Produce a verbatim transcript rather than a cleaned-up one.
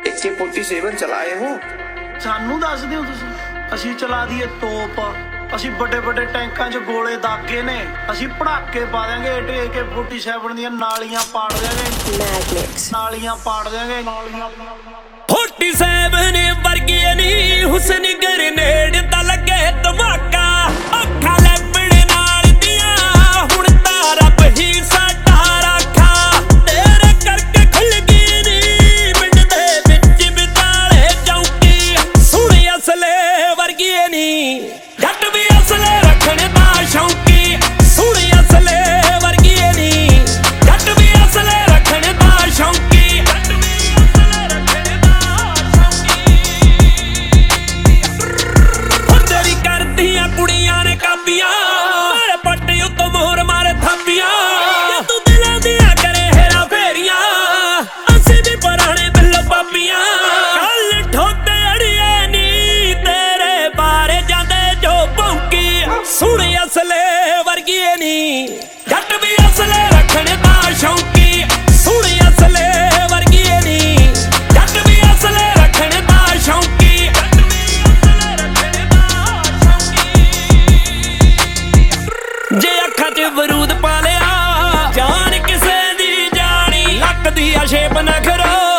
ए के forty seven चलाए हो? सानू दस दिओ तुसीं, असीं चला दीए तोप, ਅਸੀਂ ਵੱਡੇ ਵੱਡੇ ਟੈਂਕਾਂ 'ਚ ਗੋਲੇ ਦਾਗੇ ਨੇ, ਅਸੀਂ ਪੜਾਕੇ ਪਾ ਦਿਆਂਗੇ ਏ ਕੇ फोर्टी सेवन ਦੀਆਂ ਨਾਲੀਆਂ ਪਾੜ ਦਿਆਂਗੇ, ਮੈਗਨੇਟਸ ਨਾਲੀਆਂ ਪਾੜ ਦਿਆਂਗੇ, ਨਾਲੀਆਂ फोर्टी सेवन ਵਰਗੀ ਨਹੀਂ ਹੁਸਨ ਗ੍ਰੇਨੇਡ ਤਾਂ ਲੱਗੇ ਧਮਾਕਾ ਅੱਖਾਂ ਲੈਪੜੇ ਨਾਲ ਦੀਆਂ ਹੁਣ ਤਾਂ ਰੱਬ ਹੀ ਸਾਡਾ ਰਾਖਾ ਤੇਰੇ ਕਰਕੇ ਖੁੱਲ ਗਈ ਨੀ ਪਿੰਡ ਦੇ ਵਿੱਚ ਬਿਤਾਲੇ ਚੌਕੀ ਸੁਣੀ ਅਸਲੇ ਵਰਗੀ ਨਹੀਂ ਜੱਟ ਵੀ ਅਸਲੇ ਰੱਖਣ ਦਾ ਸ਼ੌਂਕੀ ਸੁਣੀ ਅਸਲੇ ਵਰਗੀ ਨਹੀਂ ਜੱਟ ਵੀ ਅਸਲੇ ਰੱਖਣ ਦਾ ਸ਼ੌਂਕੀ ਜੱਟ ਵੀ ਅਸਲੇ ਰੱਖਣ ਦਾ ਸ਼ੌਂਕੀ ਤੇਰੀ ਕਰਦੀਆਂ ਕੁੜੀਆਂ ਨੇ ਕਾਪੀਆਂ ਮੇਰੇ ਪੱਟੇ ਉੱਤੋਂ ਮੋਹਰ ਮਾਰੇ ਥਾਪੀਆਂ ਤੂੰ ਦਿਲਾਂ ਦੀਆਂ ਕਰੇ ਹੇਰਾ ਫੇਰੀਆਂ ਅਸੀਂ ਵੀ ਪੁਰਾਣੇ ਬਿੱਲੋ ਪਾਪੀਆਂ ਕੱਲ ਠੋਤੇ ਅੜੀਏ ਨੀ ਤੇਰੇ ਬਾਰੇ ਜਾਂਦੇ ਜੋ ਭੌਂਕੀ ਸੁਣ ਅਸਲੇ ਵਰਗੀ ਨਹੀਂ ਜੱਟ ਵੀ ਅਸਲੇ ਰੱਖਣ ਦਾ ਸ਼ੌਂਕੀ ਸੁਣ ਅਸਲੇ ਵਰਗੀ ਨਹੀਂ ਜੱਟ ਵੀ ਅਸਲੇ ਰੱਖਣ ਦਾ ਸ਼ੌਂਕੀ ਜੱਟ ਵੀ ਅਸਲੇ ਰੱਖਣ ਦਾ ਸ਼ੌਂਕੀ ਜੇ ਅੱਖਾਂ 'ਚ ਬਰੂਦ ਪਾ ਲਿਆ ਜਾਨ ਕਿਸੇ ਦੀ ਜਾਣੀ ਲੱਕ ਦੀ ਆ ਸ਼ੇਪ ਨਖਰਾ